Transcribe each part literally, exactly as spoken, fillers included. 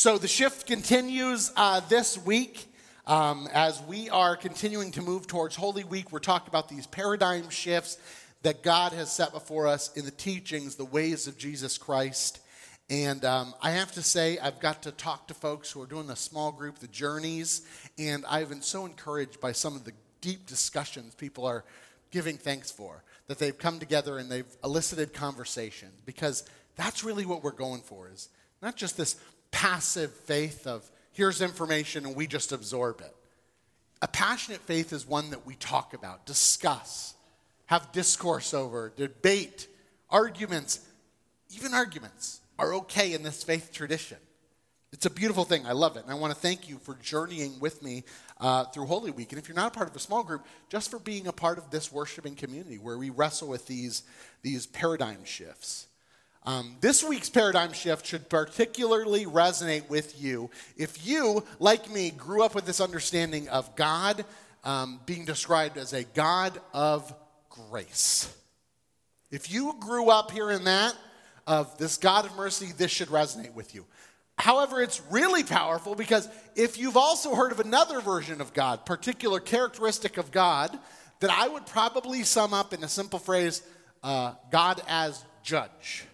So the shift continues uh, this week um, as we are continuing to move towards Holy Week. We're talking about these paradigm shifts that God has set before us in the teachings, the ways of Jesus Christ. And um, I have to say, I've got to talk to folks who are doing the small group, the journeys, and I've been so encouraged by some of the deep discussions people are giving thanks for, that they've come together and they've elicited conversation, because that's really what we're going for, is not just this passive faith of here's information and we just absorb it. A passionate faith is one that we talk about, discuss, have discourse over, debate, arguments. Even arguments are okay in this faith tradition. It's a beautiful thing. I love it. And I want to thank you for journeying with me uh, through Holy Week. And if you're not a part of a small group, just for being a part of this worshiping community where we wrestle with these, these paradigm shifts. Um, this week's paradigm shift should particularly resonate with you if you, like me, grew up with this understanding of God um, being described as a God of grace. If you grew up hearing that, of this God of mercy, this should resonate with you. However, it's really powerful because if you've also heard of another version of God, particular characteristic of God, that I would probably sum up in a simple phrase, uh, God as judge.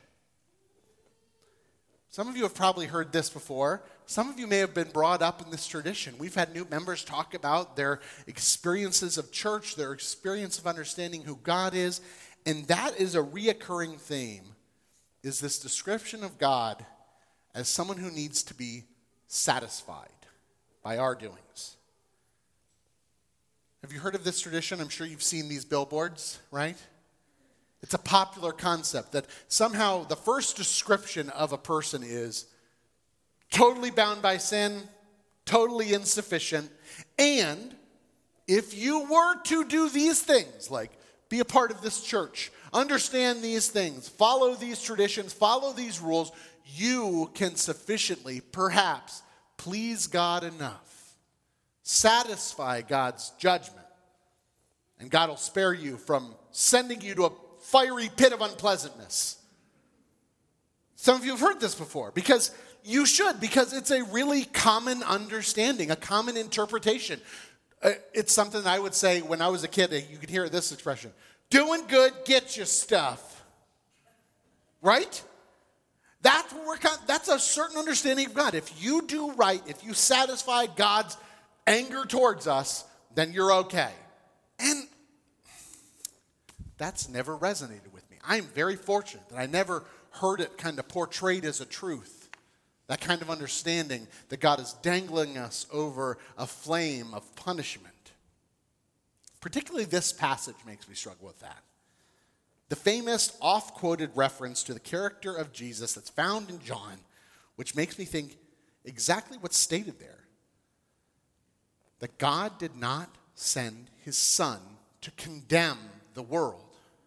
Some of you have probably heard this before. Some of you may have been brought up in this tradition. We've had new members talk about their experiences of church, their experience of understanding who God is, and that is a reoccurring theme, is this description of God as someone who needs to be satisfied by our doings. Have you heard of this tradition? I'm sure you've seen these billboards, right? It's a popular concept that somehow the first description of a person is totally bound by sin, totally insufficient, and if you were to do these things, like be a part of this church, understand these things, follow these traditions, follow these rules, you can sufficiently, perhaps, please God enough, satisfy God's judgment, and God will spare you from sending you to a fiery pit of unpleasantness. Some of you have heard this before, because you should, because it's a really common understanding, a common interpretation. Uh, it's something I would say when I was a kid, you could hear this expression, doing good, get your stuff. Right? That's what we're, that's a certain understanding of God. If you do right, if you satisfy God's anger towards us, then you're okay. And that's never resonated with me. I'm very fortunate that I never heard it kind of portrayed as a truth. That kind of understanding that God is dangling us over a flame of punishment. Particularly this passage makes me struggle with that. The famous oft-quoted reference to the character of Jesus that's found in John, which makes me think exactly what's stated there. That God did not send his son to condemn the world.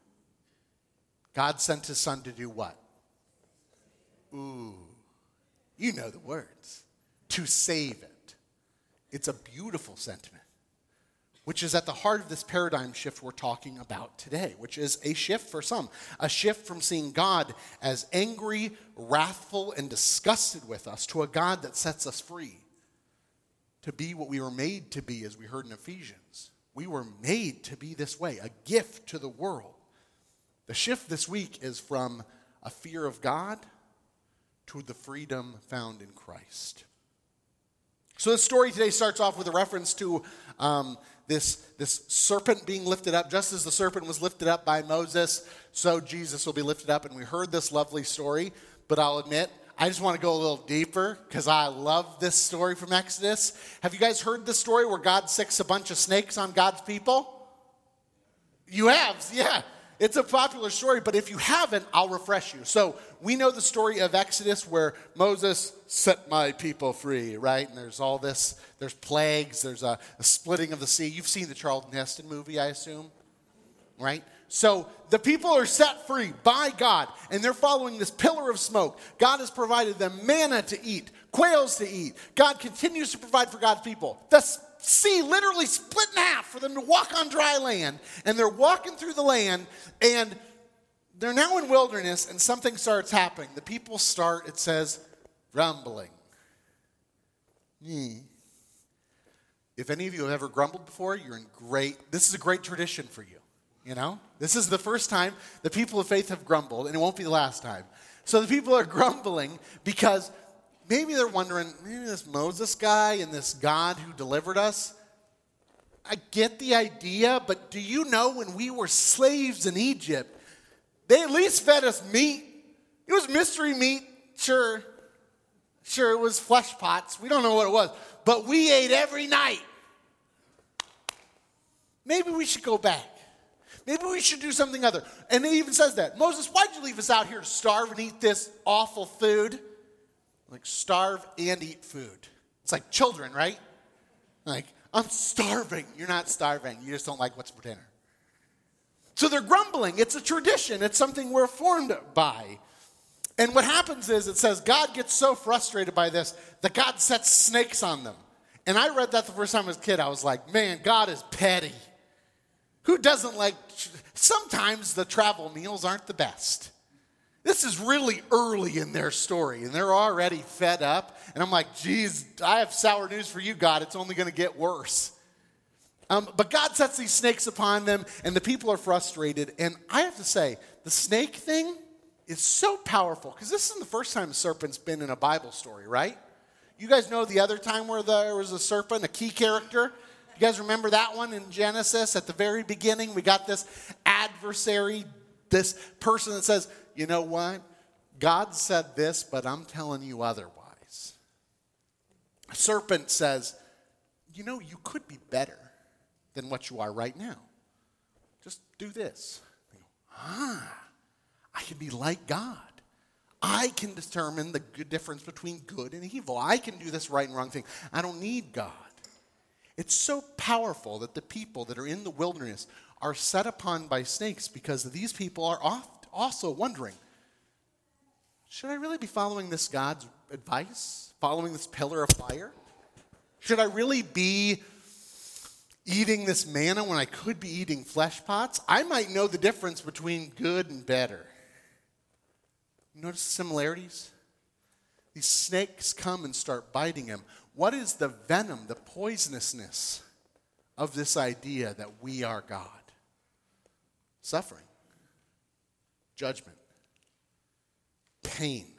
God sent his son to do what? Ooh, you know the words. To save it. It's a beautiful sentiment, which is at the heart of this paradigm shift we're talking about today, which is a shift for some. A shift from seeing God as angry, wrathful, and disgusted with us to a God that sets us free. To be what we were made to be, as we heard in Ephesians. We were made to be this way, a gift to the world. The shift this week is from a fear of God to the freedom found in Christ. So the story today starts off with a reference to um, this, this serpent being lifted up. Just as the serpent was lifted up by Moses, so Jesus will be lifted up. And we heard this lovely story, but I'll admit, I just want to go a little deeper because I love this story from Exodus. Have you guys heard the story where God sicks a bunch of snakes on God's people? You have, yeah. It's a popular story, but if you haven't, I'll refresh you. So we know the story of Exodus where Moses set my people free, right? And there's all this, there's plagues, there's a, a splitting of the sea. You've seen the Charlton Heston movie, I assume, right? So the people are set free by God, and they're following this pillar of smoke. God has provided them manna to eat, quails to eat. God continues to provide for God's people. The sea literally split in half for them to walk on dry land. And they're walking through the land, and they're now in wilderness, and something starts happening. The people start, it says, grumbling. If any of you have ever grumbled before, you're in great, this is a great tradition for you, you know? This is the first time the people of faith have grumbled, and it won't be the last time. So the people are grumbling because maybe they're wondering, maybe this Moses guy and this God who delivered us, I get the idea, but do you know when we were slaves in Egypt, they at least fed us meat. It was mystery meat, sure. Sure, it was flesh pots. We don't know what it was. But we ate every night. Maybe we should go back. Maybe we should do something other. And it even says that. Moses, why'd you leave us out here to starve and eat this awful food? Like starve and eat food. It's like children, right? Like, I'm starving. You're not starving. You just don't like what's for dinner. So they're grumbling. It's a tradition. It's something we're formed by. And what happens is it says God gets so frustrated by this that God sets snakes on them. And I read that the first time I was a kid. I was like, man, God is petty. Who doesn't like, sometimes the travel meals aren't the best. This is really early in their story, and they're already fed up. And I'm like, geez, I have sour news for you, God. It's only going to get worse. Um, but God sets these snakes upon them, and the people are frustrated. And I have to say, the snake thing is so powerful, because this isn't the first time a serpent's been in a Bible story, right? You guys know the other time where there was a serpent, a key character? You guys remember that one in Genesis? At the very beginning, we got this adversary, this person that says, you know what? God said this, but I'm telling you otherwise. A serpent says, you know, you could be better than what you are right now. Just do this. They go, ah. I can be like God. I can determine the good difference between good and evil. I can do this right and wrong thing. I don't need God. It's so powerful that the people that are in the wilderness are set upon by snakes because these people are oft also wondering, should I really be following this God's advice? Following this pillar of fire? Should I really be eating this manna when I could be eating flesh pots? I might know the difference between good and better. Notice the similarities? These snakes come and start biting him. What is the venom, the poisonousness of this idea that we are God? Suffering, judgment, pain,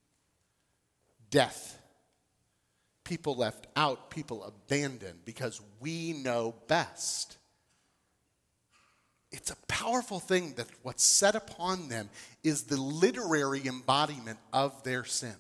death, people left out, people abandoned because we know best. It's a powerful thing that what's set upon them is the literary embodiment of their sin.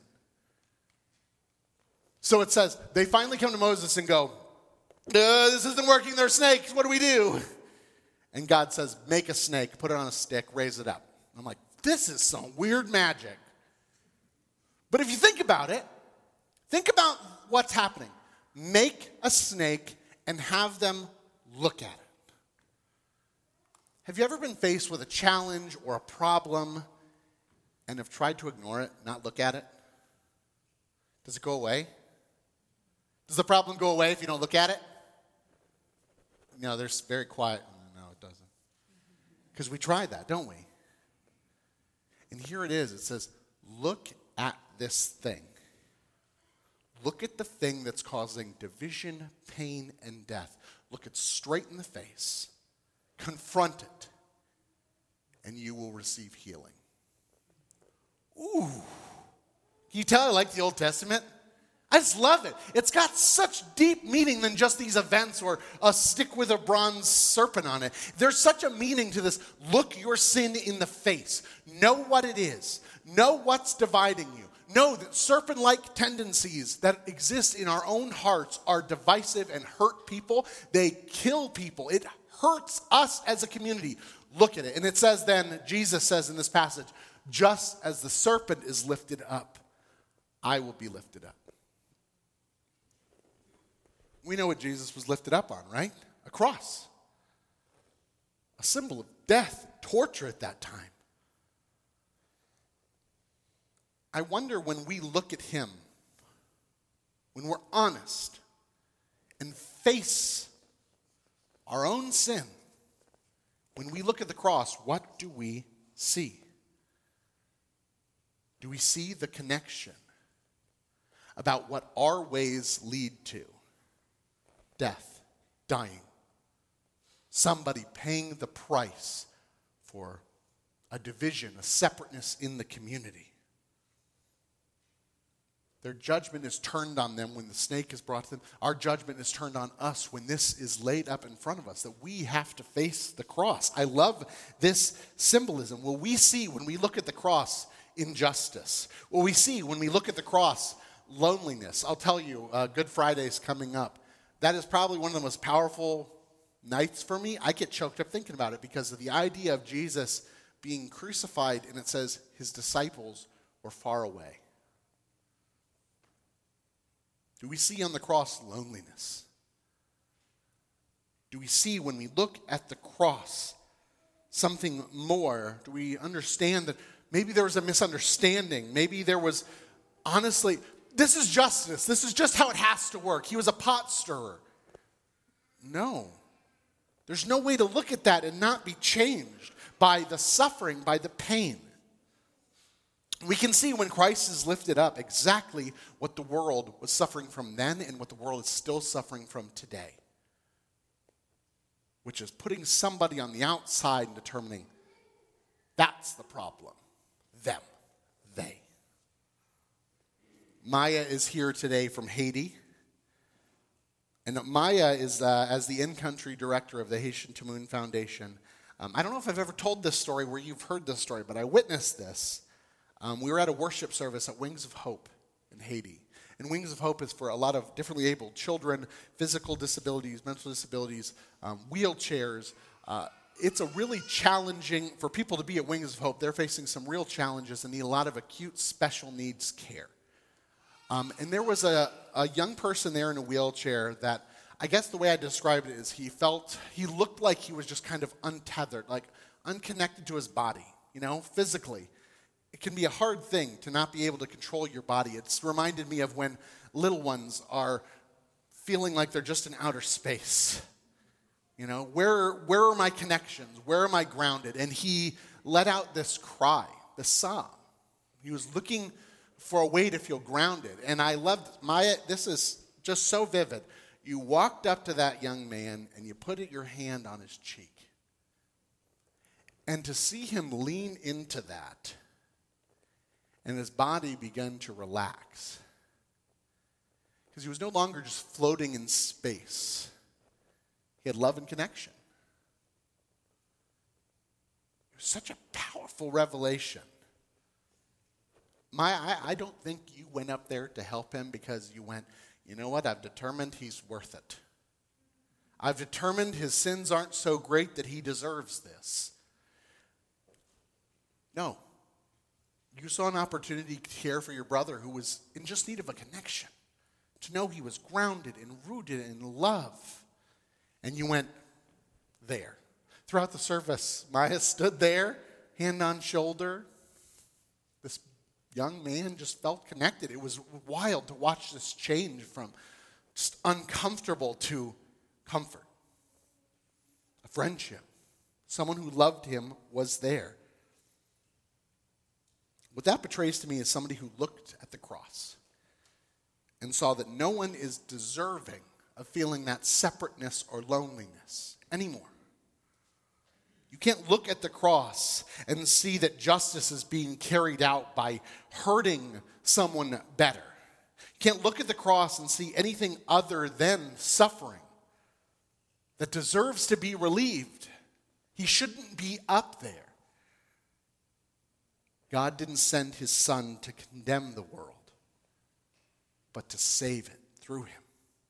So it says, they finally come to Moses and go, uh, this isn't working, they're snakes, what do we do? And God says, make a snake, put it on a stick, raise it up. I'm like, this is some weird magic. But if you think about it, think about what's happening. Make a snake and have them look at it. Have you ever been faced with a challenge or a problem and have tried to ignore it, not look at it? Does it go away? Does the problem go away if you don't look at it? No, there's very quiet. No, it doesn't. Because we tried that, don't we? And here it is. It says, look at this thing. Look at the thing that's causing division, pain, and death. Look it straight in the face. Confront it, and you will receive healing. Ooh. Can you tell I like the Old Testament? I just love it. It's got such deep meaning than just these events or a stick with a bronze serpent on it. There's such a meaning to this. Look your sin in the face. Know what it is. Know what's dividing you. Know that serpent-like tendencies that exist in our own hearts are divisive and hurt people. They kill people. It hurts us as a community. Look at it. And it says then, Jesus says in this passage, just as the serpent is lifted up, I will be lifted up. We know what Jesus was lifted up on, right? A cross. A symbol of death, torture at that time. I wonder when we look at him, when we're honest and face our own sin, when we look at the cross, what do we see? Do we see the connection about what our ways lead to? Death. dying. Somebody paying the price for a division, a separateness in the community. Their judgment is turned on them when the snake is brought to them. Our judgment is turned on us when this is laid up in front of us, that we have to face the cross. I love this symbolism. Will we see when we look at the cross injustice? Will we see when we look at the cross loneliness? I'll tell you, uh, Good Friday's coming up. That is probably one of the most powerful nights for me. I get choked up thinking about it because of the idea of Jesus being crucified, and it says his disciples were far away. Do we see on the cross loneliness? Do we see when we look at the cross something more? Do we understand that maybe there was a misunderstanding? Maybe there was, honestly, this is justice. This is just how it has to work. He was a pot stirrer. No. There's no way to look at that and not be changed by the suffering, by the pain. We can see when Christ is lifted up exactly what the world was suffering from then and what the world is still suffering from today, which is putting somebody on the outside and determining that's the problem. Them. They. Maya is here today from Haiti. And Maya is, uh, as the in-country director of the Haitian Tamoun Foundation. Um, I don't know if I've ever told this story where you've heard this story, but I witnessed this. Um, we were at a worship service at Wings of Hope in Haiti. And Wings of Hope is for a lot of differently abled children, physical disabilities, mental disabilities, um, wheelchairs. Uh, it's a really challenging, for people to be at Wings of Hope, they're facing some real challenges and need a lot of acute special needs care. Um, and there was a, a young person there in a wheelchair that, I guess the way I described it is he felt, he looked like he was just kind of untethered, like unconnected to his body, you know, physically. It can be a hard thing to not be able to control your body. It's reminded me of when little ones are feeling like they're just in outer space. You know, where, where are my connections? Where am I grounded? And he let out this cry, this sob. He was looking for a way to feel grounded. And I loved, Maya, this is just so vivid. You walked up to that young man and you put your hand on his cheek. And to see him lean into that, and his body began to relax. Because he was no longer just floating in space. He had love and connection. It was such a powerful revelation. My, I, I don't think you went up there to help him because you went, you know what, I've determined he's worth it. I've determined his sins aren't so great that he deserves this. No. You saw an opportunity to care for your brother who was in just need of a connection, to know he was grounded and rooted in love. And you went there. Throughout the service, Maya stood there, hand on shoulder. This young man just felt connected. It was wild to watch this change from just uncomfortable to comfort. A friendship. Someone who loved him was there. What that portrays to me is somebody who looked at the cross and saw that no one is deserving of feeling that separateness or loneliness anymore. You can't look at the cross and see that justice is being carried out by hurting someone better. You can't look at the cross and see anything other than suffering that deserves to be relieved. He shouldn't be up there. God didn't send his son to condemn the world, but to save it through him.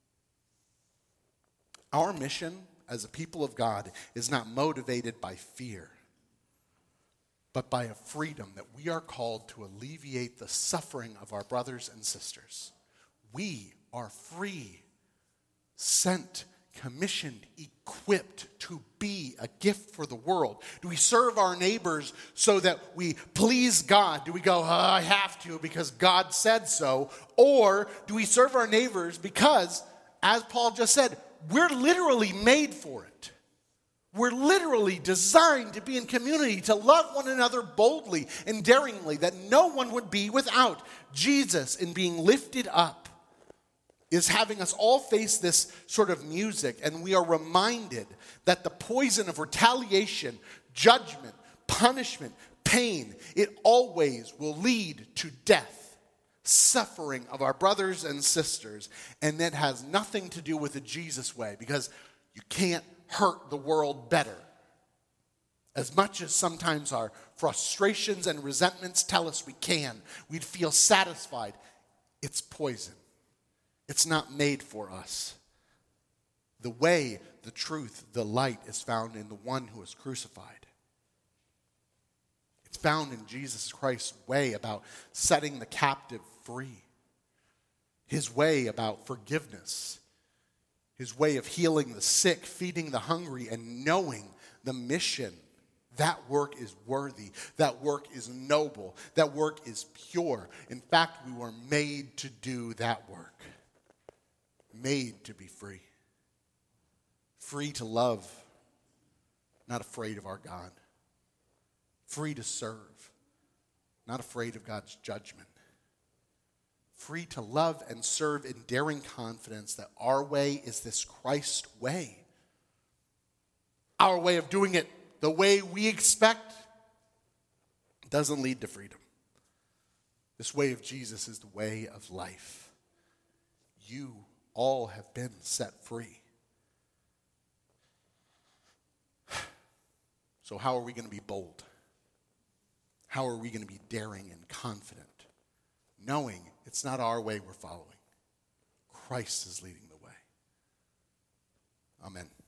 Our mission as a people of God is not motivated by fear, but by a freedom that we are called to alleviate the suffering of our brothers and sisters. We are free, sent, commissioned, equipped to be a gift for the world. Do we serve our neighbors so that we please God? Do we go, oh, I have to because God said so? Or do we serve our neighbors because, as Paul just said, we're literally made for it. We're literally designed to be in community, to love one another boldly and daringly, that no one would be without Jesus in being lifted up is having us all face this sort of music, and we are reminded that the poison of retaliation, judgment, punishment, pain, it always will lead to death, suffering of our brothers and sisters, and that has nothing to do with the Jesus way, because you can't hurt the world better. As much as sometimes our frustrations and resentments tell us we can, we'd feel satisfied, it's poison. It's not made for us. The way, the truth, the light is found in the one who is crucified. It's found in Jesus Christ's way about setting the captive free. His way about forgiveness. His way of healing the sick, feeding the hungry, and knowing the mission. That work is worthy. That work is noble. That work is pure. In fact, we were made to do that work. Made to be free. Free to love, not afraid of our God. Free to serve, not afraid of God's judgment. Free to love and serve in daring confidence that our way is this Christ way. Our way of doing it the way we expect doesn't lead to freedom. This way of Jesus is the way of life. You all have been set free. So how are we going to be bold? How are we going to be daring and confident, knowing it's not our way we're following? Christ is leading the way. Amen.